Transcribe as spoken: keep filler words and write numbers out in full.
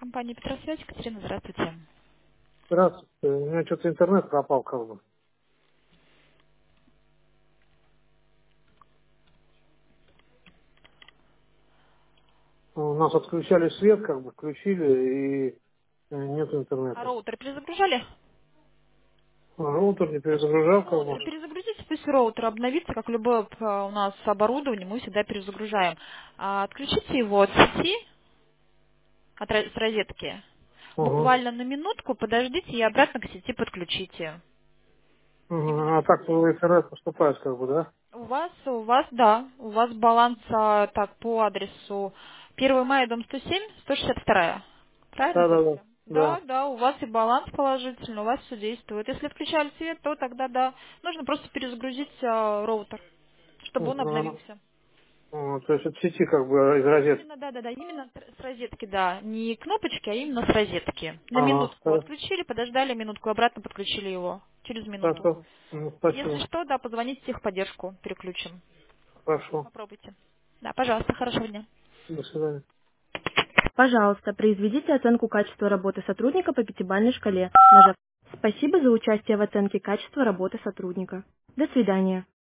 компания Петросвязь. Екатерина, здравствуйте. Здравствуйте. У меня что-то интернет пропал как бы. У нас отключали свет, как бы включили, и э, нет А интернета. роутер перезагружали? А роутер не перезагружал, как Роутер бы. перезагрузите, пусть роутер обновится, как любое п- у нас оборудование, мы всегда перезагружаем. А отключите его от сети, от ро- с розетки. Угу. Буквально на минутку подождите и обратно к сети подключите. И Угу. вы А начнете. так в интернет поступает, как бы, да? У вас, у вас, да, у вас баланс а, так по адресу первое мая, дом сто семь, сто шестьдесят два. Правильно Да, да, да. помните? Да, Да. да, у вас и баланс положительный, у вас все действует. Если включали свет, то тогда да. Нужно просто перезагрузить а, роутер, чтобы он Угу. обновился. Ну, то есть от сети, как бы, из розетки. Именно, да, да, да, именно с с розетки, да. Не кнопочки, а именно с розетки. На Ага. минутку Хо- отключили, подождали минутку, обратно подключили его. Через минуту. Хорошо. Ну, Если спасибо. что, да, позвоните в техподдержку, переключим. Хорошо. Попробуйте. Да, пожалуйста, хорошего дня. До свидания. Пожалуйста, произведите оценку качества работы сотрудника по пятибалльной шкале, нажав «Спасибо за участие в оценке качества работы сотрудника». До свидания.